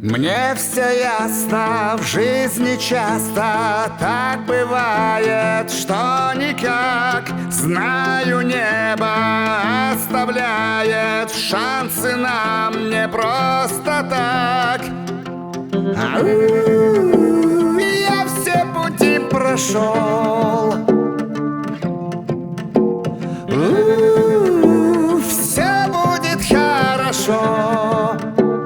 Мне все ясно, в жизни часто так бывает, что никак. Знаю, небо оставляет шансы нам не просто так. Я все пути прошел, все будет хорошо.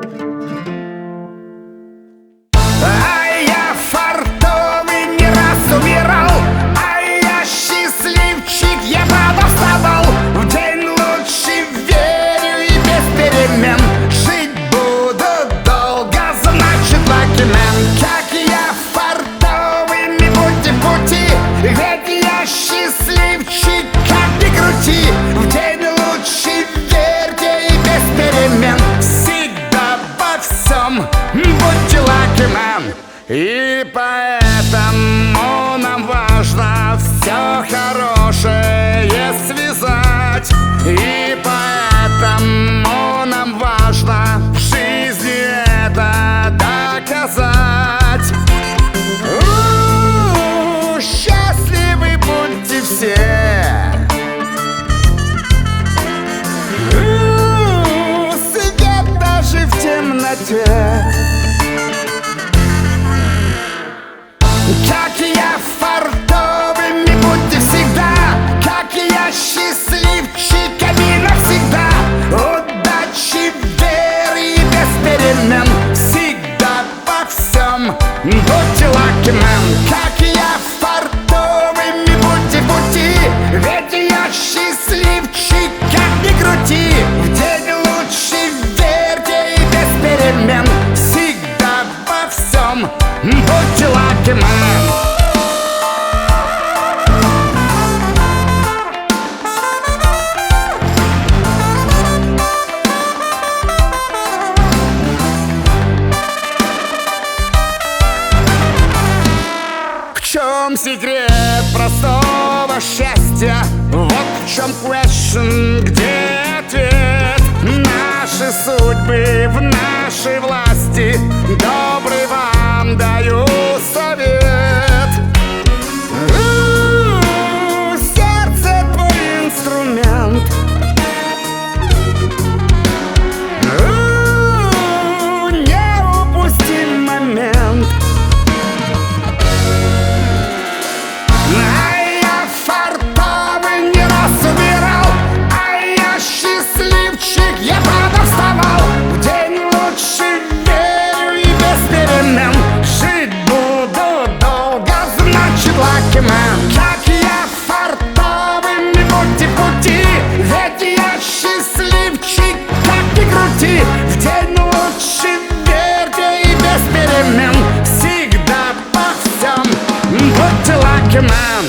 Будьте lucky man. И поэтому нам важно все хорошее связать. И поэтому нам важно в жизни это доказать. Счастливы будьте все. Свет даже в темноте. Как я фартовыми будьте всегда, как я счастливчиками навсегда. Удачи, веры и без перемен, всегда во всем будьте lucky man. Как я фартовыми будьте пути, ведь я счастливчик, как ни крути. В день лучше верьте и без перемен, всегда во всем будьте lucky man. В чем секрет простого счастья? Вот в чем question, где ответ? Наши судьбы в нашей власти, добрый вам даю совет. Сердце твой инструмент, не упусти момент. Как я фартовыми будьте пути, ведь я счастливчик, как ни крути. В день лучше верьте и без перемен, всегда во всем будьте lucky man.